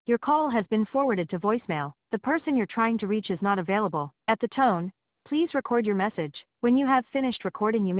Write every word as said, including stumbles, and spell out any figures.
Your call has been forwarded to voicemail. The person you're trying to reach is not available. At the tone, please record your message. When you have finished recording, you may